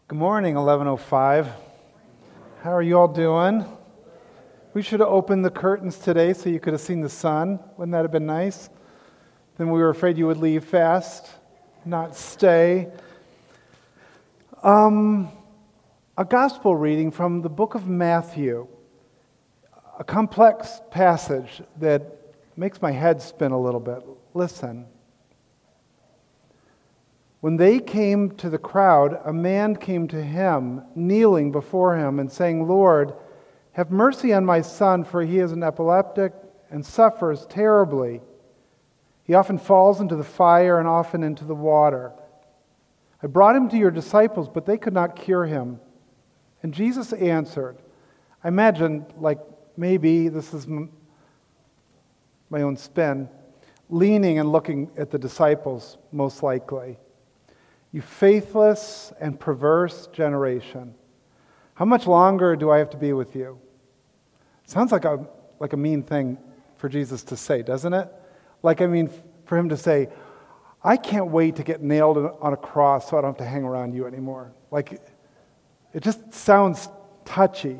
Good morning, 11:05. How are you all doing? We should have opened the curtains today so you could have seen the sun. Wouldn't that have been nice? Then we were afraid you would leave fast, not stay. A gospel reading from the book of Matthew, a complex passage that makes my head spin a little bit. Listen. When they came to the crowd, a man came to him, kneeling before him and saying, "Lord, have mercy on my son, for he is an epileptic and suffers terribly. He often falls into the fire and often into the water. I brought him to your disciples, but they could not cure him." And Jesus answered, I imagine, maybe this is my own spin, leaning and looking at the disciples, most likely. "You faithless and perverse generation, how much longer do I have to be with you?" Sounds like a mean thing for Jesus to say, doesn't it? For him to say, "I can't wait to get nailed on a cross so I don't have to hang around you anymore." It just sounds touchy.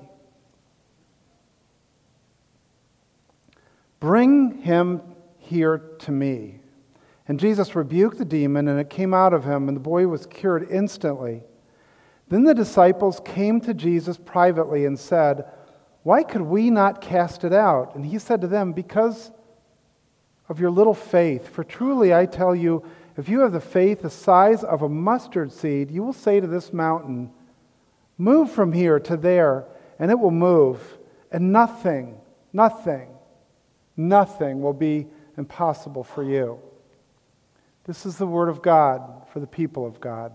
"Bring him here to me." And Jesus rebuked the demon, and it came out of him, and the boy was cured instantly. Then the disciples came to Jesus privately and said, "Why could we not cast it out?" And he said to them, "Because of your little faith. For truly I tell you, if you have the faith the size of a mustard seed, you will say to this mountain, 'Move from here to there,' and it will move, and nothing will be impossible for you." This is the word of God for the people of God.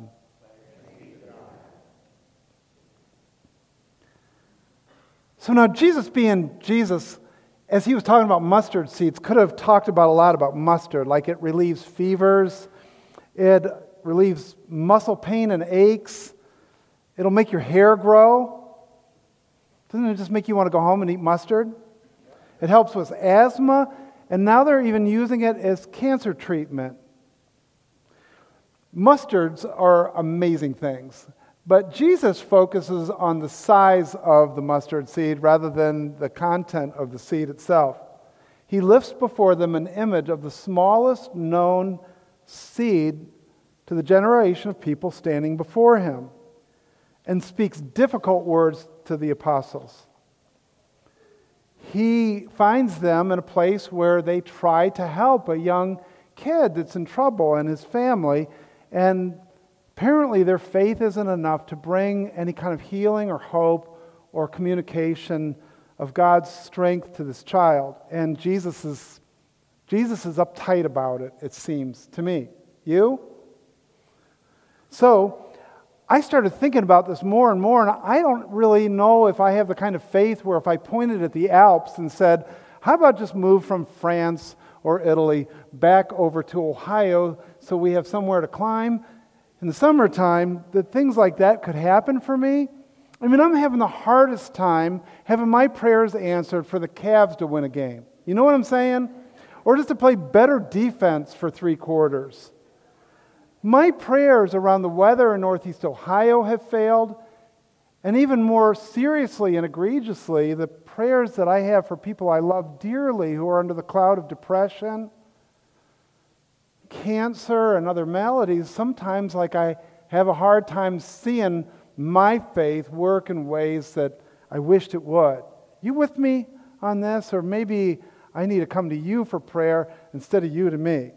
So now Jesus, being Jesus, as he was talking about mustard seeds, could have talked about a lot about mustard, like it relieves fevers, it relieves muscle pain and aches, it'll make your hair grow. Doesn't it just make you want to go home and eat mustard? It helps with asthma, and now they're even using it as cancer treatment. Mustards are amazing things, but Jesus focuses on the size of the mustard seed rather than the content of the seed itself. He lifts before them an image of the smallest known seed to the generation of people standing before him, and speaks difficult words to the apostles. He finds them in a place where they try to help a young kid that's in trouble and his family, and apparently their faith isn't enough to bring any kind of healing or hope or communication of God's strength to this child. And Jesus is uptight about it, it seems to me. You? So I started thinking about this more and more, and I don't really know if I have the kind of faith where if I pointed at the Alps and said, "How about just move from France or Italy back over to Ohio so we have somewhere to climb in the summertime," that things like that could happen for me? I mean, I'm having the hardest time having my prayers answered for the Cavs to win a game. You know what I'm saying? Or just to play better defense for 3 quarters. My prayers around the weather in Northeast Ohio have failed, and even more seriously and egregiously, the prayers that I have for people I love dearly who are under the cloud of depression, cancer, and other maladies. Sometimes, I have a hard time seeing my faith work in ways that I wished it would. You with me on this? Or maybe I need to come to you for prayer instead of you to me.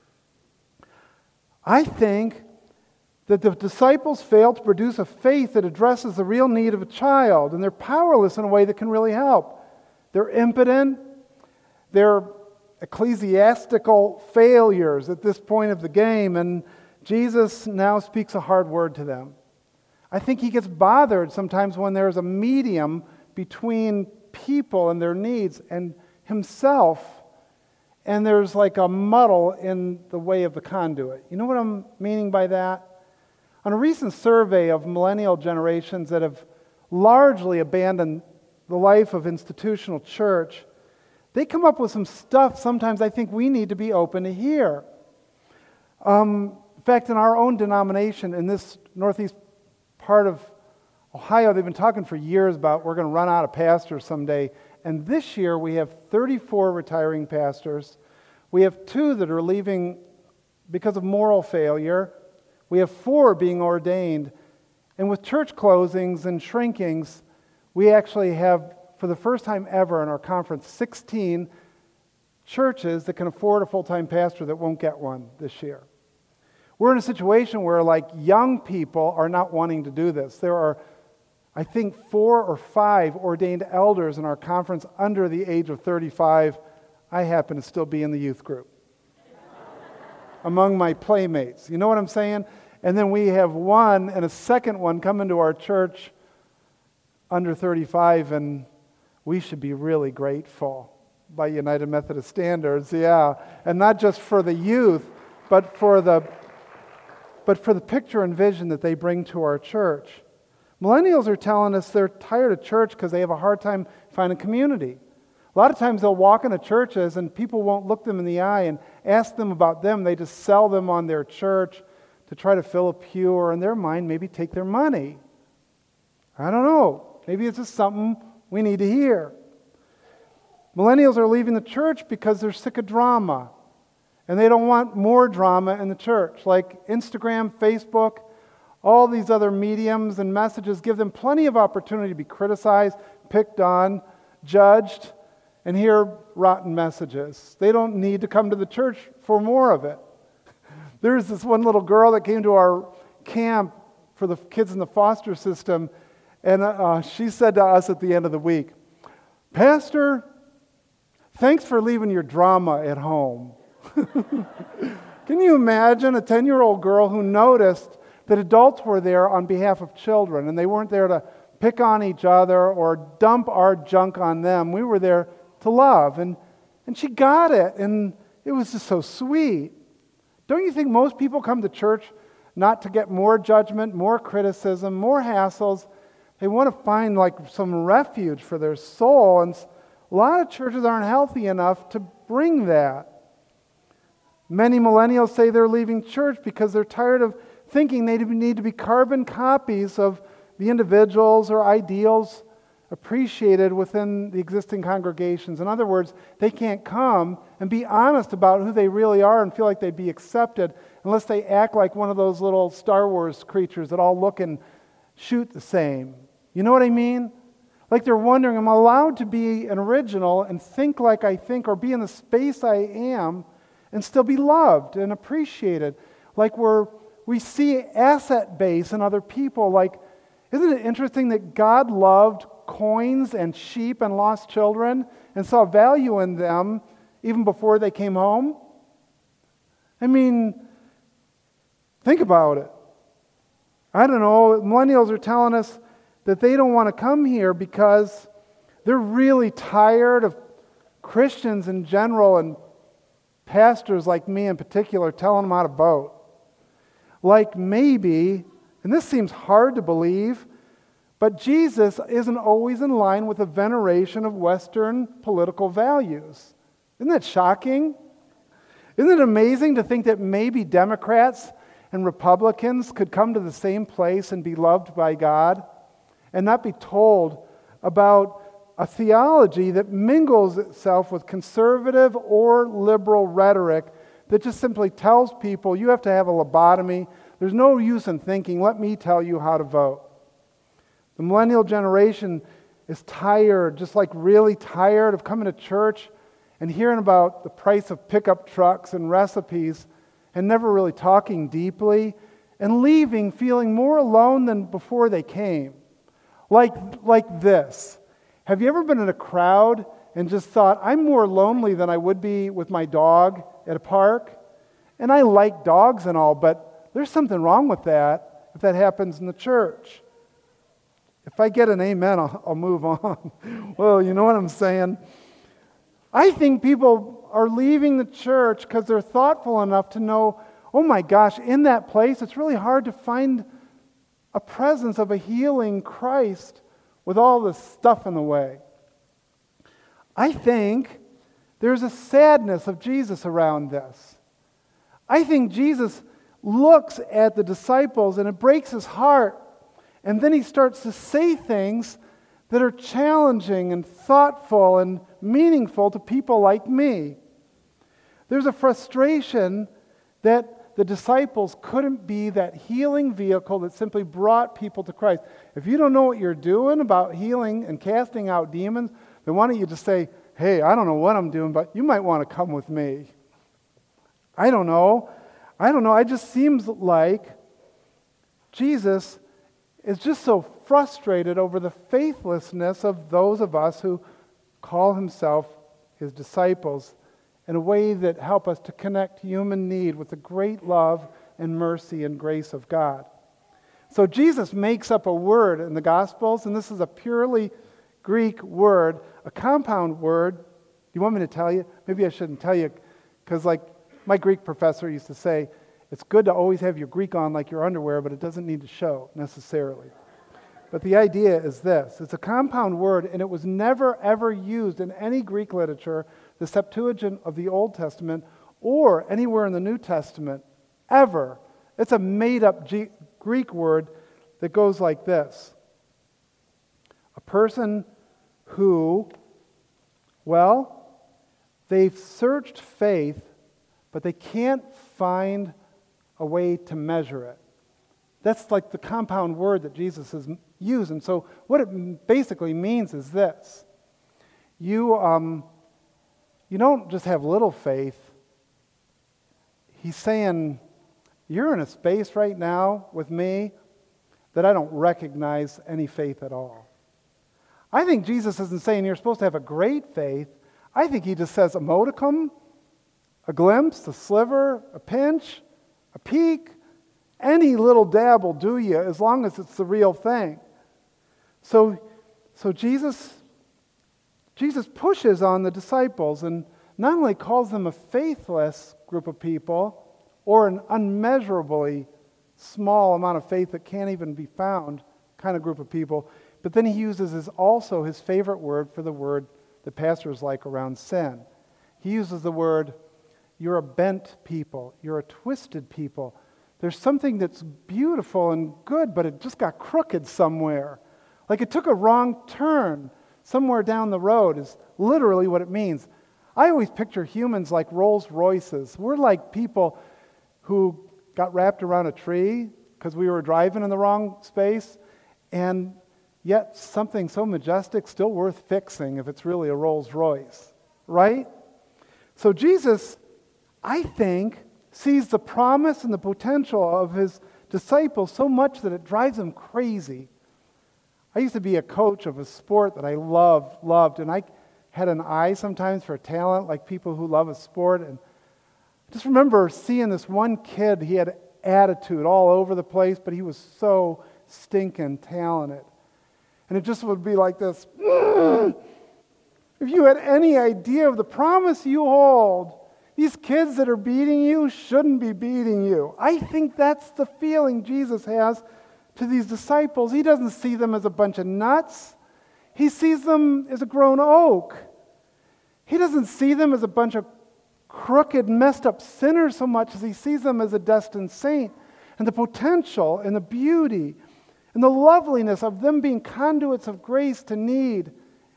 I think that the disciples failed to produce a faith that addresses the real need of a child, and they're powerless in a way that can really help. They're impotent. They're ecclesiastical failures at this point of the game, and Jesus now speaks a hard word to them. I think he gets bothered sometimes when there's a medium between people and their needs and himself, and there's a muddle in the way of the conduit. You know what I'm meaning by that? On a recent survey of millennial generations that have largely abandoned the life of institutional church, they come up with some stuff sometimes I think we need to be open to hear. In fact, in our own denomination, in this Northeast part of Ohio, they've been talking for years about we're going to run out of pastors someday. And this year we have 34 retiring pastors. We have 2 that are leaving because of moral failure. We have 4 being ordained. And with church closings and shrinkings, we actually have, for the first time ever in our conference, 16 churches that can afford a full-time pastor that won't get one this year. We're in a situation where, like, young people are not wanting to do this. There are, I think, 4 or 5 ordained elders in our conference under the age of 35. I happen to still be in the youth group among my playmates. You know what I'm saying? And then we have one and a second one come into our church under 35, and we should be really grateful by United Methodist standards, yeah. And not just for the youth, but for the picture and vision that they bring to our church. Millennials are telling us they're tired of church because they have a hard time finding community. A lot of times they'll walk into churches and people won't look them in the eye and ask them about them. They just sell them on their church to try to fill a pew, or in their mind, maybe take their money. I don't know. Maybe it's just something we need to hear. Millennials are leaving the church because they're sick of drama. And they don't want more drama in the church. Like Instagram, Facebook, all these other mediums and messages give them plenty of opportunity to be criticized, picked on, judged, and hear rotten messages. They don't need to come to the church for more of it. There's this one little girl that came to our camp for the kids in the foster system, and she said to us at the end of the week, "Pastor, thanks for leaving your drama at home." Can you imagine a 10-year-old girl who noticed that adults were there on behalf of children, and they weren't there to pick on each other or dump our junk on them. We were there to love, and she got it, and it was just so sweet. Don't you think most people come to church not to get more judgment, more criticism, more hassles? They want to find like some refuge for their soul, and a lot of churches aren't healthy enough to bring that. Many millennials say they're leaving church because they're tired of thinking they need to be carbon copies of the individuals or ideals appreciated within the existing congregations. In other words, they can't come and be honest about who they really are and feel like they'd be accepted unless they act like one of those little Star Wars creatures that all look and shoot the same. You know what I mean? Like they're wondering, am I allowed to be an original and think like I think, or be in the space I am and still be loved and appreciated? Like we see asset base in other people. Like, isn't it interesting that God loved coins and sheep and lost children and saw value in them even before they came home? I mean, think about it. I don't know, millennials are telling us that they don't want to come here because they're really tired of Christians in general and pastors like me in particular telling them how to vote. Like maybe, and this seems hard to believe, but Jesus isn't always in line with the veneration of Western political values. Isn't that shocking? Isn't it amazing to think that maybe Democrats and Republicans could come to the same place and be loved by God and not be told about a theology that mingles itself with conservative or liberal rhetoric that just simply tells people you have to have a lobotomy. There's no use in thinking, let me tell you how to vote. The millennial generation is tired, just like really tired of coming to church and hearing about the price of pickup trucks and recipes and never really talking deeply and leaving feeling more alone than before they came. Like this. Have you ever been in a crowd and just thought, I'm more lonely than I would be with my dog at a park? And I like dogs and all, but there's something wrong with that if that happens in the church. If I get an amen, I'll move on. Well, you know what I'm saying? I think people are leaving the church because they're thoughtful enough to know, oh my gosh, in that place, it's really hard to find a presence of a healing Christ with all this stuff in the way. I think there's a sadness of Jesus around this. I think Jesus looks at the disciples and it breaks his heart. And then he starts to say things that are challenging and thoughtful and meaningful to people like me. There's a frustration that the disciples couldn't be that healing vehicle that simply brought people to Christ. If you don't know what you're doing about healing and casting out demons, then why don't you just say, hey, I don't know what I'm doing, but you might want to come with me. I don't know. It just seems like Jesus is just so frustrated over the faithlessness of those of us who call himself his disciples in a way that help us to connect human need with the great love and mercy and grace of God. So Jesus makes up a word in the Gospels, and this is a purely Greek word, a compound word. Do you want me to tell you? Maybe I shouldn't tell you, because like my Greek professor used to say, it's good to always have your Greek on like your underwear, but it doesn't need to show necessarily. But the idea is this. It's a compound word, and it was never, ever used in any Greek literature, the Septuagint of the Old Testament, or anywhere in the New Testament, ever. It's a made-up Greek word that goes like this. A person who, they've searched faith, but they can't find a way to measure it. That's like the compound word that Jesus has used. And so what it basically means is this. You don't just have little faith. He's saying, you're in a space right now with me that I don't recognize any faith at all. I think Jesus isn't saying you're supposed to have a great faith. I think he just says a modicum, a glimpse, a sliver, a pinch, a peek. Any little dab will do you as long as it's the real thing. So Jesus pushes on the disciples and not only calls them a faithless group of people or an unmeasurably small amount of faith that can't even be found kind of group of people, but then he uses also his favorite word for the word that pastors like around sin. He uses the word, you're a bent people, you're a twisted people. There's something that's beautiful and good, but it just got crooked somewhere. Like it took a wrong turn somewhere down the road is literally what it means. I always picture humans like Rolls Royces. We're like people who got wrapped around a tree because we were driving in the wrong space, and yet something so majestic still worth fixing if it's really a Rolls Royce, right? So Jesus, I think, sees the promise and the potential of his disciples so much that it drives him crazy. I used to be a coach of a sport that I loved, and I had an eye sometimes for talent, like people who love a sport. And I just remember seeing this one kid, he had attitude all over the place, but he was so stinking talented. And it just would be like this, if you had any idea of the promise you hold, these kids that are beating you shouldn't be beating you. I think that's the feeling Jesus has to these disciples. He doesn't see them as a bunch of nuts. He sees them as a grown oak. He doesn't see them as a bunch of crooked, messed up sinners so much as he sees them as a destined saint. And the potential and the beauty and the loveliness of them being conduits of grace to need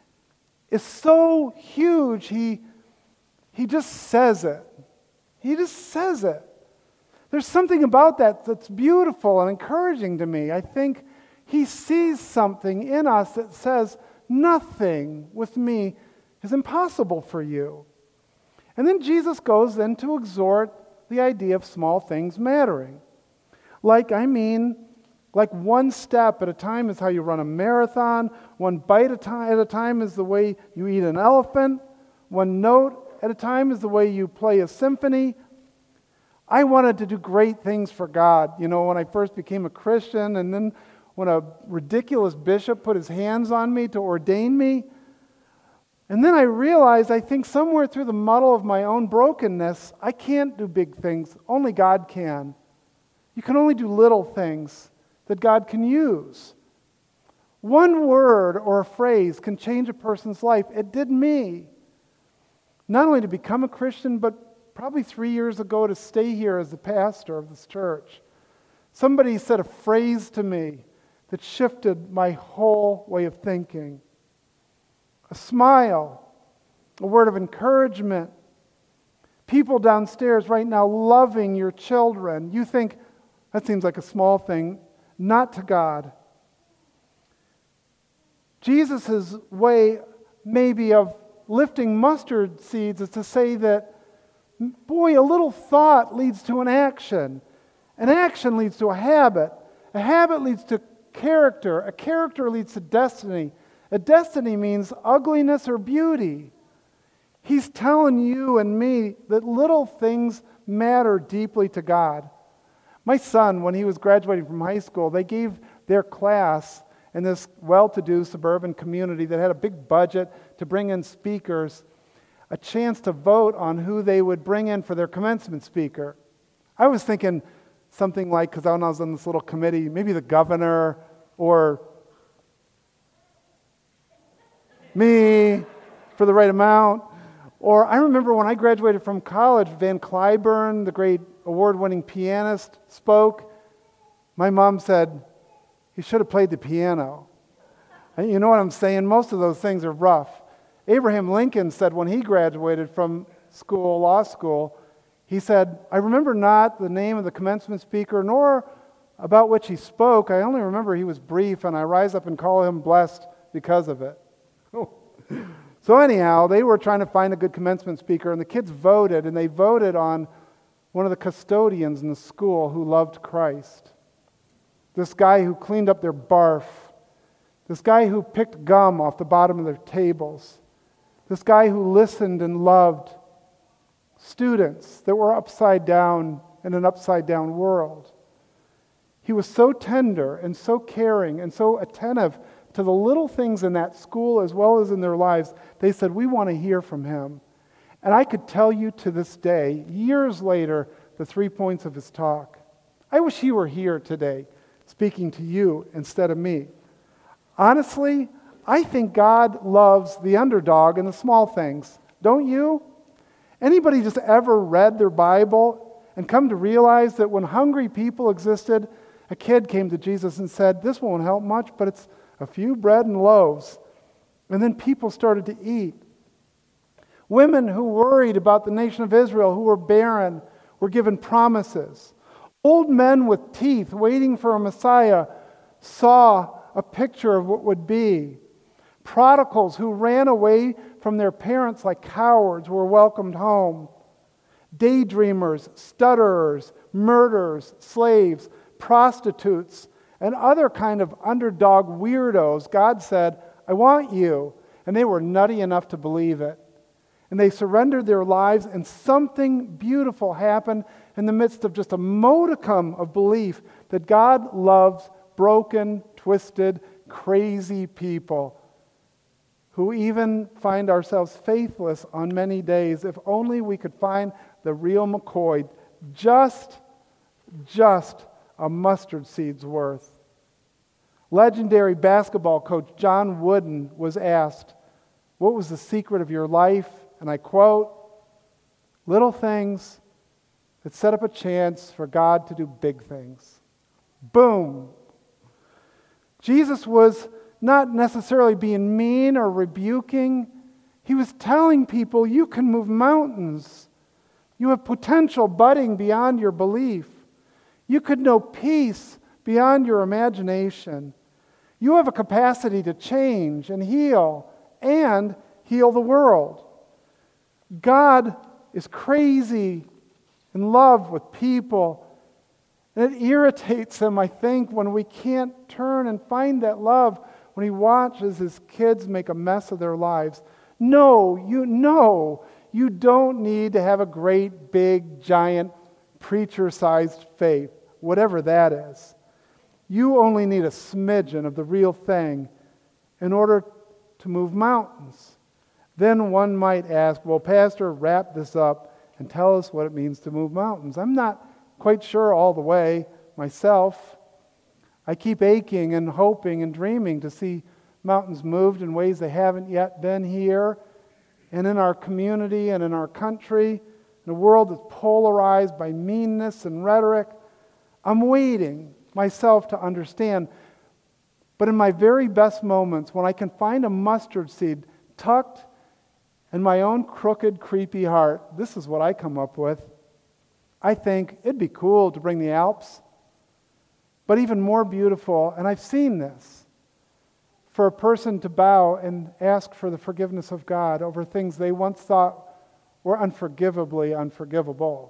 is so huge, he just says it. He just says it. There's something about that that's beautiful and encouraging to me. I think he sees something in us that says, nothing with me is impossible for you. And then Jesus goes then to exhort the idea of small things mattering. Like one step at a time is how you run a marathon. One bite at a time is the way you eat an elephant. One note at a time is the way you play a symphony. I wanted to do great things for God. You know, when I first became a Christian, and then when a ridiculous bishop put his hands on me to ordain me. And then I realized, I think somewhere through the muddle of my own brokenness, I can't do big things. Only God can. You can only do little things that God can use. One word or a phrase can change a person's life. It did me. Not only to become a Christian, but probably 3 years ago to stay here as the pastor of this church. Somebody said a phrase to me that shifted my whole way of thinking. A smile, a word of encouragement. People downstairs right now loving your children. You think, that seems like a small thing. Not to God. Jesus' way maybe of lifting mustard seeds is to say that, boy, a little thought leads to an action. An action leads to a habit. A habit leads to character. A character leads to destiny. A destiny means ugliness or beauty. He's telling you and me that little things matter deeply to God. My son, when he was graduating from high school, they gave their class in this well-to-do suburban community that had a big budget to bring in speakers, a chance to vote on who they would bring in for their commencement speaker. I was thinking something like, because when I was on this little committee, maybe the governor or me for the right amount. Or I remember when I graduated from college, Van Cliburn, the great award-winning pianist, spoke. My mom said, he should have played the piano. And you know what I'm saying? Most of those things are rough. Abraham Lincoln said when he graduated from school, law school, he said, I remember not the name of the commencement speaker, nor about which he spoke. I only remember he was brief, and I rise up and call him blessed because of it. So anyhow, they were trying to find a good commencement speaker, and the kids voted, and they voted on one of the custodians in the school who loved Christ. This guy who cleaned up their barf. This guy who picked gum off the bottom of their tables. This guy who listened and loved students that were upside down in an upside down world. He was so tender and so caring and so attentive to the little things in that school as well as in their lives. They said, we want to hear from him. And I could tell you to this day, years later, the 3 points of his talk. I wish he were here today, speaking to you instead of me. Honestly, I think God loves the underdog and the small things. Don't you? Anybody just ever read their Bible and come to realize that when hungry people existed, a kid came to Jesus and said, this won't help much, but it's a few bread and loaves. And then people started to eat. Women who worried about the nation of Israel, who were barren, were given promises. Old men with teeth waiting for a Messiah saw a picture of what would be. Prodigals who ran away from their parents like cowards were welcomed home. Daydreamers, stutterers, murderers, slaves, prostitutes, and other kind of underdog weirdos, God said, I want you. And they were nutty enough to believe it. And they surrendered their lives, and something beautiful happened in the midst of just a modicum of belief that God loves broken, twisted, crazy people who even find ourselves faithless on many days. If only we could find the real McCoy, just a mustard seed's worth. Legendary basketball coach John Wooden was asked, what was the secret of your life? And I quote, little things that set up a chance for God to do big things. Boom. Jesus was not necessarily being mean or rebuking. He was telling people, you can move mountains. You have potential budding beyond your belief. You could know peace beyond your imagination. You have a capacity to change and heal the world. God is crazy in love with people. And it irritates him, I think, when we can't turn and find that love when he watches his kids make a mess of their lives. No, you don't need to have a great, big, giant, preacher-sized faith, whatever that is. You only need a smidgen of the real thing in order to move mountains. Then one might ask, well, Pastor, wrap this up and tell us what it means to move mountains. I'm not quite sure all the way myself. I keep aching and hoping and dreaming to see mountains moved in ways they haven't yet been here and in our community and in our country, in a world that's polarized by meanness and rhetoric. I'm waiting myself to understand. But in my very best moments, when I can find a mustard seed tucked in my own crooked, creepy heart, this is what I come up with. I think it'd be cool to bring the Alps, but even more beautiful, and I've seen this, for a person to bow and ask for the forgiveness of God over things they once thought were unforgivably unforgivable.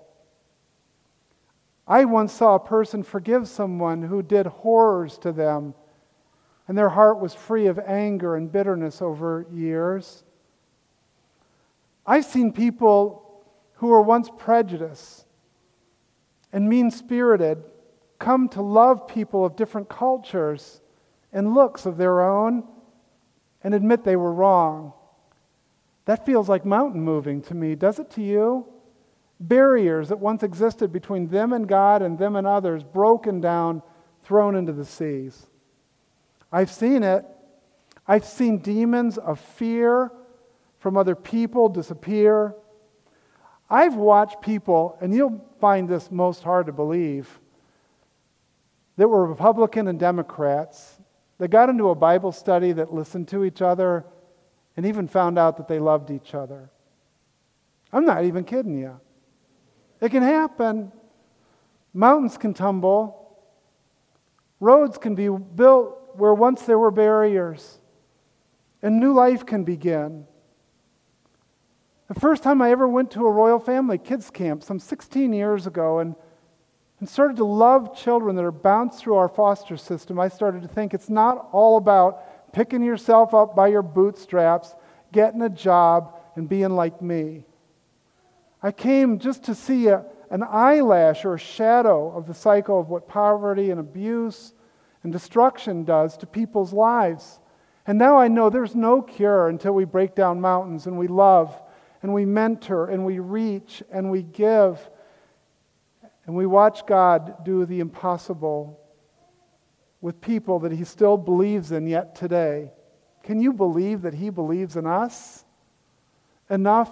I once saw a person forgive someone who did horrors to them, and their heart was free of anger and bitterness over years. I've seen people who were once prejudiced and mean-spirited come to love people of different cultures and looks of their own and admit they were wrong. That feels like mountain moving to me. Does it to you? Barriers that once existed between them and God and them and others, broken down, thrown into the seas. I've seen it. I've seen demons of fear from other people disappear. I've watched people, and you'll find this most hard to believe, that were Republican and Democrats that got into a Bible study, that listened to each other, and even found out that they loved each other. I'm not even kidding you. It can happen. Mountains can tumble. Roads can be built where once there were barriers. And new life can begin. The first time I ever went to a Royal Family kids camp, some 16 years ago, and started to love children that are bounced through our foster system, I started to think it's not all about picking yourself up by your bootstraps, getting a job, and being like me. I came just to see an eyelash or a shadow of the cycle of what poverty and abuse and destruction does to people's lives. And now I know there's no cure until we break down mountains and we love and we mentor and we reach and we give and we watch God do the impossible with people that He still believes in yet today. Can you believe that He believes in us? Enough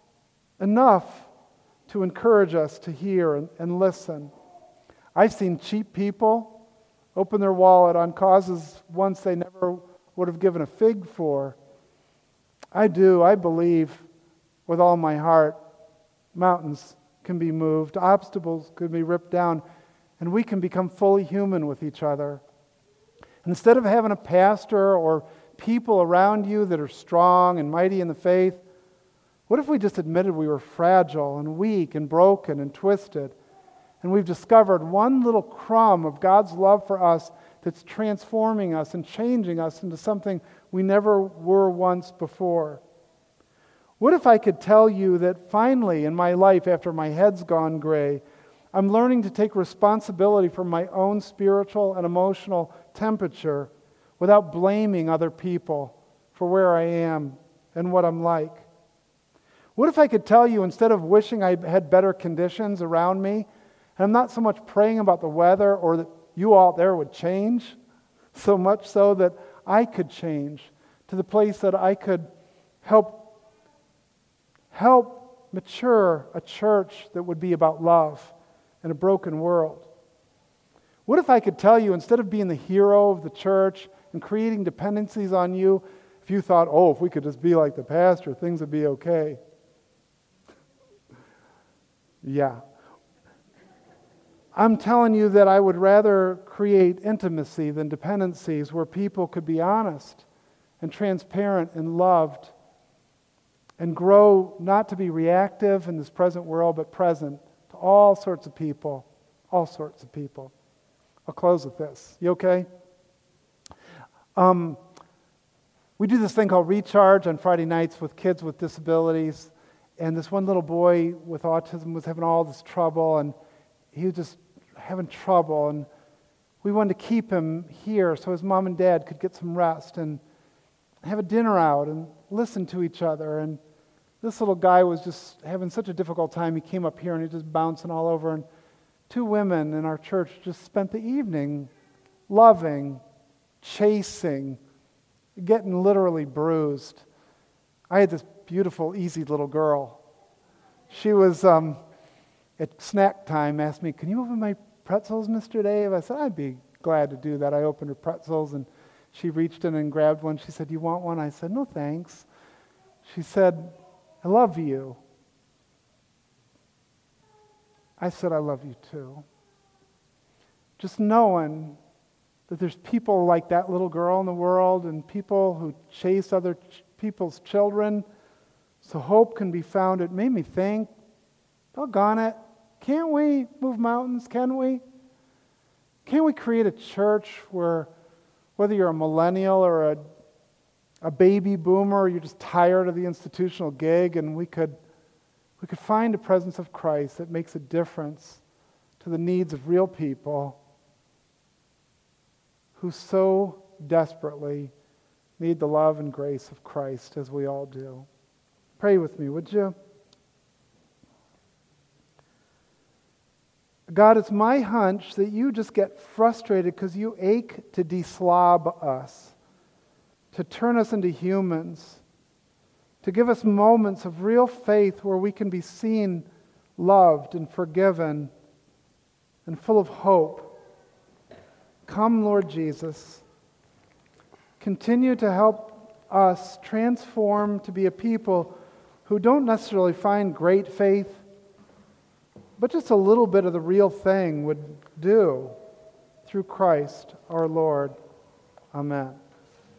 to encourage us to hear and listen. I've seen cheap people open their wallet on causes once they never would have given a fig for. I believe with all my heart, mountains can be moved, obstacles can be ripped down, and we can become fully human with each other. And instead of having a pastor or people around you that are strong and mighty in the faith, what if we just admitted we were fragile and weak and broken and twisted, and we've discovered one little crumb of God's love for us that's transforming us and changing us into something we never were once before? What if I could tell you that finally in my life, after my head's gone gray, I'm learning to take responsibility for my own spiritual and emotional temperature without blaming other people for where I am and what I'm like? What if I could tell you, instead of wishing I had better conditions around me, and I'm not so much praying about the weather or that you out there would change, so much so that I could change to the place that I could help mature a church that would be about love in a broken world? What if I could tell you, instead of being the hero of the church and creating dependencies on you, if you thought, if we could just be like the pastor, things would be okay. Yeah. I'm telling you that I would rather create intimacy than dependencies where people could be honest and transparent and loved and grow not to be reactive in this present world, but present to all sorts of people. All sorts of people. I'll close with this. You okay? We do this thing called Recharge on Friday nights with kids with disabilities. And this one little boy with autism was having all this trouble, and he was just having trouble. And we wanted to keep him here so his mom and dad could get some rest and have a dinner out and listen to each other. And this little guy was just having such a difficult time. He came up here and he was just bouncing all over. And two women in our church just spent the evening loving, chasing, getting literally bruised. I had this beautiful, easy little girl. She was, at snack time, asked me, "Can you open my pretzels, Mr. Dave?" I said, "I'd be glad to do that." I opened her pretzels, and She reached in and grabbed one. She said, "You want one?" I said, "No, thanks." She said, "I love you." I said, "I love you too." Just knowing that there's people like that little girl in the world and people who chase other people's children so hope can be found, it made me think, doggone it, can't we move mountains, can we? Can't we create a church where, whether you're a millennial or a baby boomer, or you're just tired of the institutional gig, and we could find a presence of Christ that makes a difference to the needs of real people who so desperately need the love and grace of Christ, as we all do. Pray with me, would you? God, it's my hunch that you just get frustrated because you ache to deslob us, to turn us into humans, to give us moments of real faith where we can be seen, loved, and forgiven, and full of hope. Come, Lord Jesus. Continue to help us transform to be a people who don't necessarily find great faith, but just a little bit of the real thing would do, through Christ our Lord. Amen.